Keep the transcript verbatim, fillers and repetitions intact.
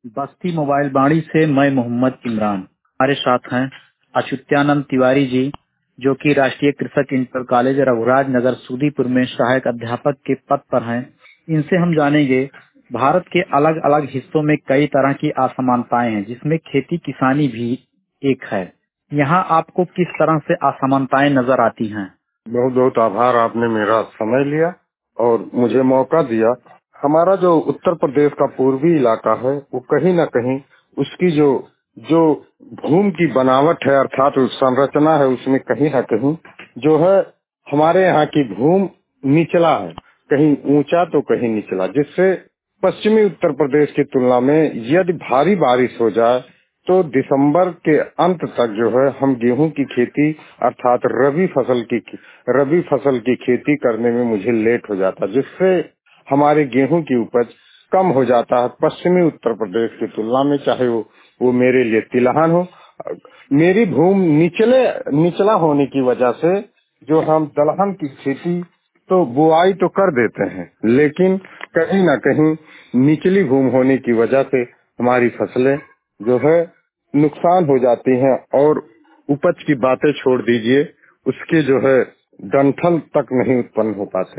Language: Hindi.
बस्ती मोबाइल बाड़ी से मैं मोहम्मद इमरान। हमारे साथ हैं अच्युतानंद तिवारी जी, जो कि राष्ट्रीय कृषक इंटर कॉलेज रघुराज नगर सूदीपुर में सहायक अध्यापक के पद पर हैं। इनसे हम जानेंगे भारत के अलग अलग हिस्सों में कई तरह की असमानताएं हैं, जिसमें खेती किसानी भी एक है। यहाँ आपको किस तरह से असमानताएं नजर आती हैं? बहुत बहुत आभार, आपने मेरा समय लिया और मुझे मौका दिया। हमारा जो उत्तर प्रदेश का पूर्वी इलाका है वो कहीं न कहीं उसकी जो जो भूमि की बनावट है अर्थात उस संरचना है, उसमें कहीं न कहीं जो है हमारे यहाँ की भूमि निचला है, कहीं ऊंचा तो कहीं निचला, जिससे पश्चिमी उत्तर प्रदेश की तुलना में यदि भारी बारिश हो जाए तो दिसंबर के अंत तक जो है हम गेहूं की खेती अर्थात रबी फसल की रबी फसल की खेती करने में मुझे लेट हो जाता, जिससे हमारे गेहूं की उपज कम हो जाता है पश्चिमी उत्तर प्रदेश की तुलना में, चाहे वो वो मेरे लिए तिलहन हो। मेरी भूमि निचले निचला होने की वजह से जो हम दलहन की खेती तो बुआई तो कर देते हैं, लेकिन कहीं ना कहीं निचली भूमि होने की वजह से हमारी फसलें जो है नुकसान हो जाती हैं और उपज की बातें छोड़ दीजिए, उसके जो है डंठल तक नहीं उत्पन्न हो पाते।